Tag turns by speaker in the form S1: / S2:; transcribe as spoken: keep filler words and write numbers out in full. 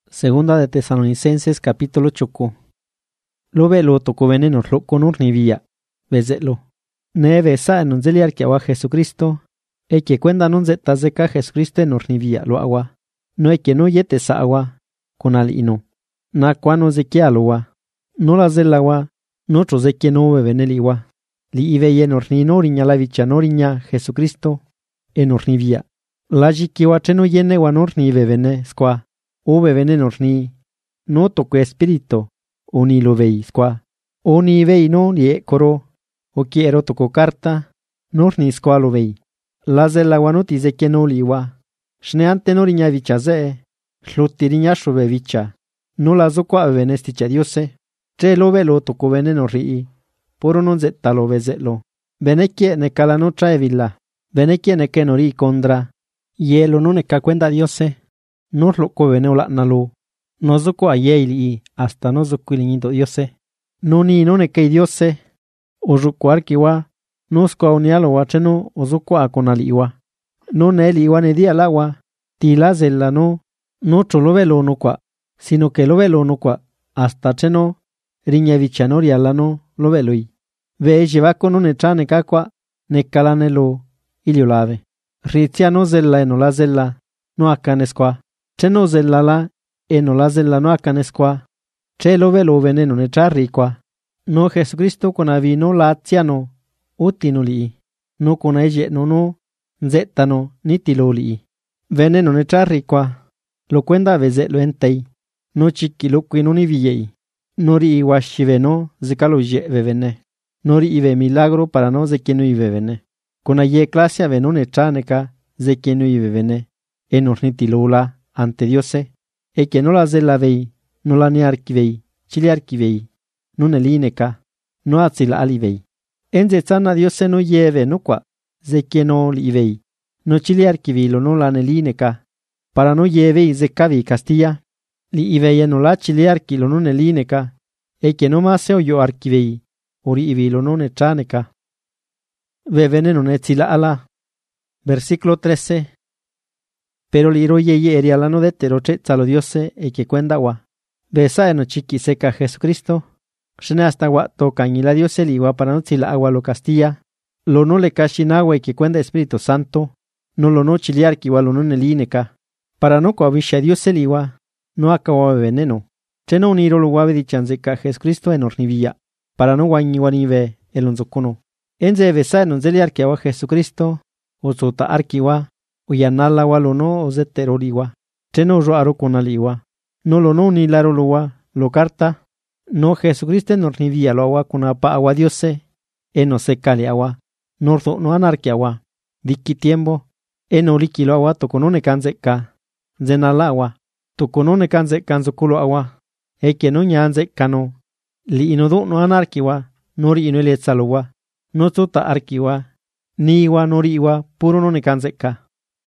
S1: Segunda de Tesalonicenses capítulo choco. Lo velo toko veneno lo conur ni via. Vezelo. Neve sa non zeliar que agua Jesucristo. E que cuenda non zeta zeca Jesucristo nor ni via lo agua. No e que no yete sa agua. Con al ino. Na cuano zequia lo agua. No la zel agua. No tro zequia no beben el igua. Li ive ye nor ni noriña la vicha noriña Jesucristo. E nor ni via. La jikiwa cheno yene wanor ni bebene squa. O bebene nor ni. No toco espíritu. O ni lo vei squa. O ni vei no ni coro. O quiero toco carta. Nor ni squa lo vei. La zel agua no ti zequia no liwa. Shneante noriña vicha ze. Slutiriña shove vicha. No la zokwa bebene sticha diose. Tre lo velo toco veneno rii. Poro non zetta lo vezelo. Benekie ne cala no trae villa. Benekie ne que nori condra. Yelo no ne ca cuenta diose. No lo co veneo la nalo. No zoko a yeili hasta no zoko iliñito diose. No ni no ne que diose. O zoko arkiwa. No sko a unialo wacheno o zoko a conaliwa. No ne liwa ne di al agua. Tila zella no. No cholo velo no qua. Sino que lo velo no qua. Hasta cheno. Riña vichanori alano lo veloi. Ve lleva con un echane caqua. Ne calane lo. Iliolave. Rizia no zella e no la zella. No acanesqua. Che no zella la. E no la zella no acanesqua. Che lo velo veneno ne charriqua. No Jesucristo con avino la aziano. Utinuli. No con ege no no. Zettano nitiloli. Veneno ne charriqua. Lo cuenda veze lo entei. No chiqui lo quinuni viei. Nori iwashive no zecalo je vevene. Nori ive milagro para no zequeno ive vene. Con aye clasia venone chaneca zequeno ive vene. E nornitilula ante Diose. E que no la zela vei. No la nearquivei. Chiliarquivei. No nelineca. No atzila alivei. Enze zana Diose no yeve no qua. Zequeno livei. No chiliarquivilo no la nelineca. Para no yevei zecavi Castilla. Li ivei no la chiliarquilo no nelineca. E que no más se oyo arquivei. Ori ivilo no ne chaneca. Vevene no ne zila ala. Versículo trece. Pero liro yeye erialano de teroche tzalo Diose e que cuenda agua. Besa no chiqui seca Jesucristo. Shne hasta agua toca la Diose ligua para no zila agua lo Castilla. Lo no le cashin agua e que cuenda Espíritu Santo. No lo no chiliarqui lo no nelineca. Para no coavisha Diose ligua. No acababa veneno. Cheno uniro lo guave dichanzeca Jesucristo en ornivilla. Para no guañi guanive el onzocono. Enze besa en onzeliarqui agua Jesucristo. O sota arquiwa. O yanala lo no o zeteroriwa. Cheno roaro conaliwa. No lo no ni laro loa. Lo carta. No Jesucristo en ornivilla lo agua con apa agua Diose. Eno secali agua. Norzo no anarqui agua. Diki tiempo. Eno liki lo agua toconone canzeca. Zenala agua. Toconone canze canzoculo agua. E que no ñanze cano. Li inodo no anarquiwa. Nori ino el etzalowa. No tota arquiwa. Ni iwa nori iwa puro no ne canzeca.